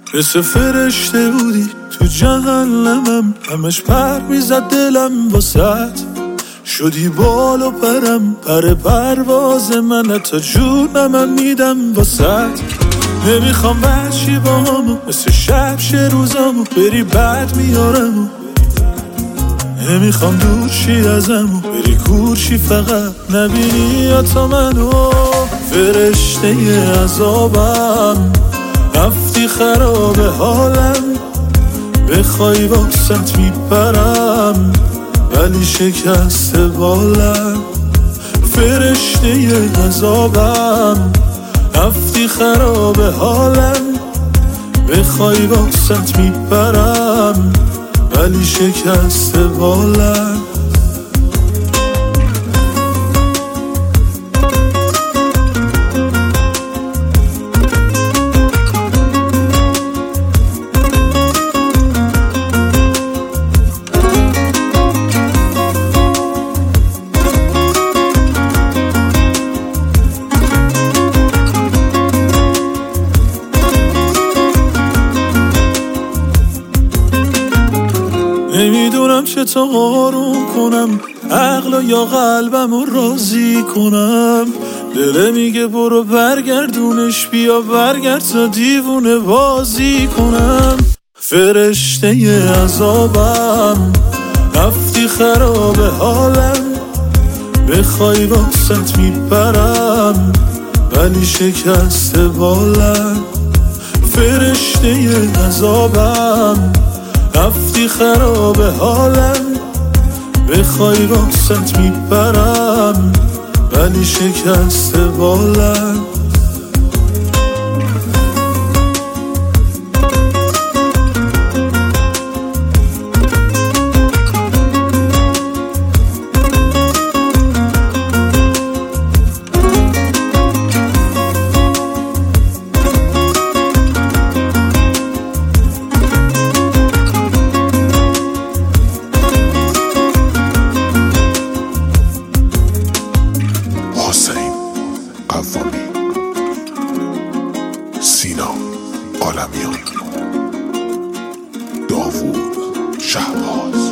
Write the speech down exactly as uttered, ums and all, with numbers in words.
مثل فرشته بودی تو جهنمم، همش پر میزد دلم واسد. شدی بال و پرم، پر پرواز من، تا جونم میدم واسد. نمیخوام بچی با همو مثل شب شه روزامو، بری بعد میارمو. نمیخوام دور شی ازمو، بری کورشی فقط نبینی یا تا منو. فرشته عذابم رفتی خراب حالم، بخوای واسط میپرم ولی شکست بالم. فرشته عذابم رفتی خراب حالم، بخوای واسط میپرم ولی شکست بالم. نمیدونم چطور آروم کنم عقل یا قلبم رو راضی کنم. دله میگه برو برگردونش، بیا برگرد تا دیوونه بازی کنم. فرشته عذابم رفتی خراب حالم، بخوای واسط میپرم ولی شکست بالم. فرشته عذابم رفتی خراب حالم، بخوای واسط میپرم ولی شکست بالم. قوامی، سینا عالمیان، داوود شهباز.